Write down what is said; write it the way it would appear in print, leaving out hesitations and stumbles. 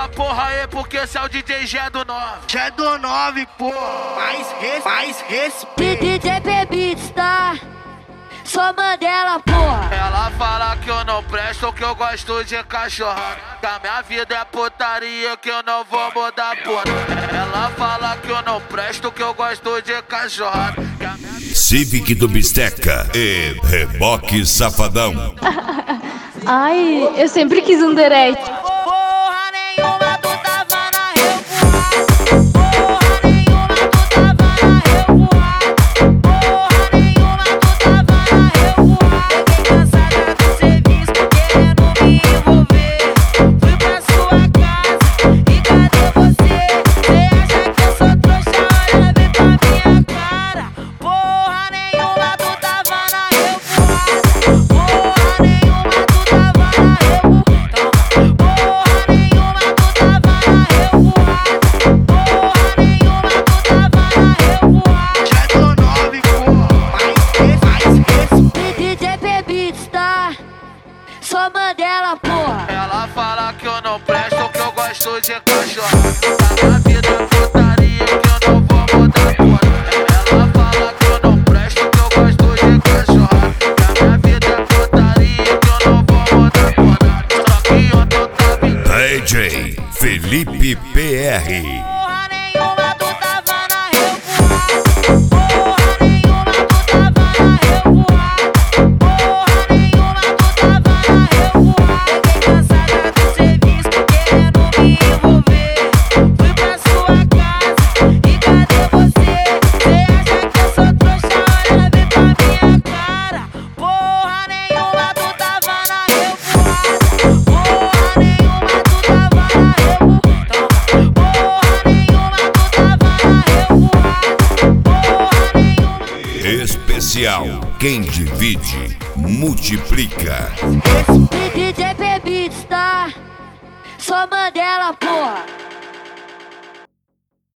essa porra aí, porque esse é o DJ G do 9. G do 9, pô. Mais respeito. DJ Bebitos, tá? Só Mandela, porra. Ela fala que eu não presto, que eu gosto de cachorro. Que a minha vida é putaria, que eu não vou mudar, porra. Ela fala que eu não presto, que eu gosto de cachorro. Civic do Bisteca e Reboque Safadão. Ai, eu sempre quis um direct. Porra nenhuma, tu tava na revoada. Porra nenhuma, tu tava na revoada. Porra nenhuma, tu tava na revoada. Fiquei cansada do serviço, querendo me envolver. Fui pra sua casa e cadê você? Cê acha que eu sou trouxa? Olha bem pra minha cara. Porra nenhuma, tu tava na revoada. Porra nenhuma, tu tava na revoada. Porra nenhuma, tu tava na revoada. Porra nenhuma, tu tava na revoada. G do 9, pô. Mais respeito. DJ Bebitos, tá? Só Mandela, porra. Ela fala que eu não presto, que eu gosto de cachorro. Que a minha vida é putaria, que eu não vou mudar, porra. Ela fala que eu não presto, que eu gosto de cachorro. Que a minha vida é putaria, que eu não vou mudar, porra. Só que ontem eu tava em DJ Felipe PR. Porra nenhuma, tu tava na revoada. Porra nenhuma, tu tava na revoada. Porra nenhuma, tu tava na revoada. Fiquei cansada do serviço, querendo me envolver. Fui pra sua casa e cadê você? Cê acha que eu sou trouxa? Olha bem pra minha cara. Porra nenhuma, tu tava na revoada. Porra nenhuma, tu tava na revoada. Porra nenhuma, tu tava na revoada. Porra nenhuma. Especial. Quem divide, multiplica. DJ Bebitos, tá? Só Mandela, porra.